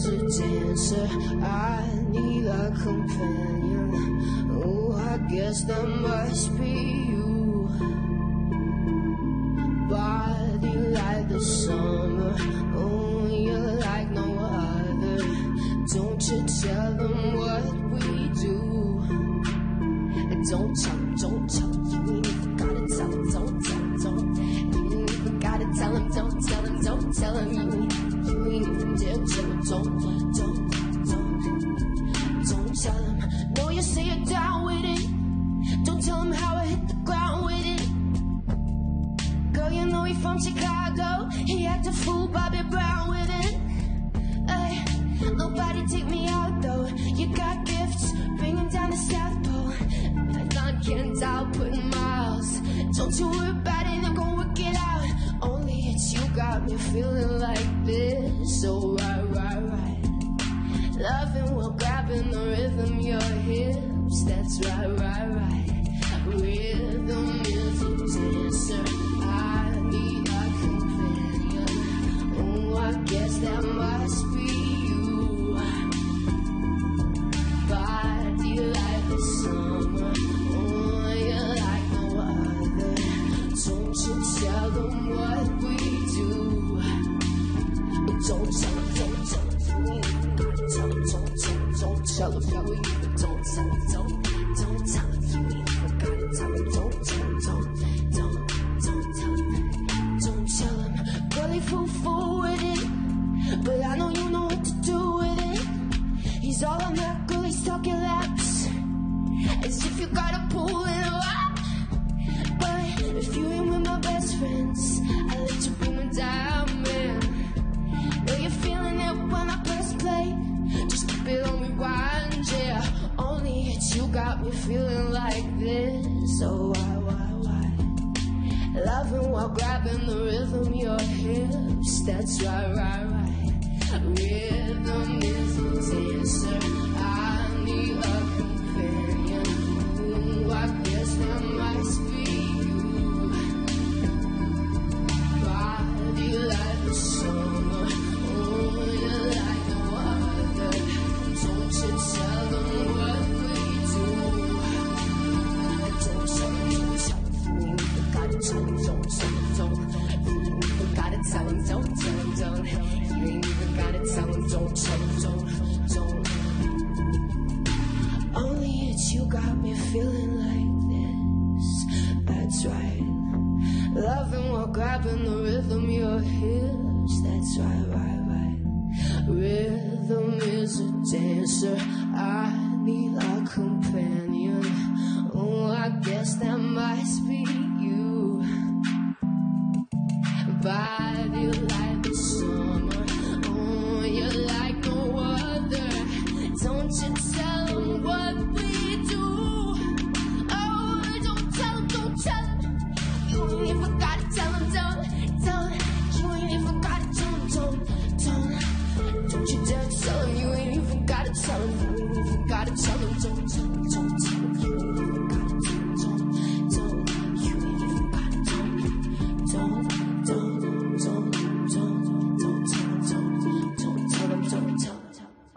is a dancer. I need a companion. Oh, I guess that must be you. Body like the summer. Oh, you're like no other. Don't you tell them what we do. Don't tell them, don't tell them. You ain't even gotta tell them, don't tell them, don't. You ain't even gotta tell them, don't tell them, don't tell them. You ain't even dare tell them, don't tell them. No, you say you're down with it. Don't tell them how I hit the ground with it. Girl, you know he from Chicago. He act a fool, Bobby Brown with it. Ay, nobody take me out though. You got gifts, bring him down the South Pole. Can't output miles. Don't you worry about it, I'm gonna work it out. Only it's you got me feeling like this. So right. Loving while grabbing the rhythm, your hips. That's right. Rhythm is a dancer. I need a companion. Oh, I guess that must be you. Body like the summer. Don't you tell them what we do. Don't tell them, don't tell them. You ain't gotta tell them, don't tell them. You ain't even don't tell them, don't tell them. You ain't even gotta tell them, don't tell them, don't tell them. Don't tell them. Girl, he fool with it, but I know you know what to do with it. He's all on that girl, he's talking laps, as if you gotta pull it up. If you ain't with my best friends, I let you bring me down, man. Know you're feeling it when I press play. Just keep it on rewind, yeah. Only it's you got me feeling like this. So why? Loving while grabbing the rhythm, your hips. That's right. Rhythm is a dancer. I need a companion. Ooh, I guess that must be like the summer. Oh, you're like no other. Don't you tell them what we do. Don't tell them. You ain't even gotta tell them, don't. You ain't even gotta tell them, don't. You ain't even gotta tell them, don't tell them, don't. Only it's you got me feeling like this. That's right. Loving while grabbing the rhythm, your hips. That's right. Rhythm is a dancer. I need a companion.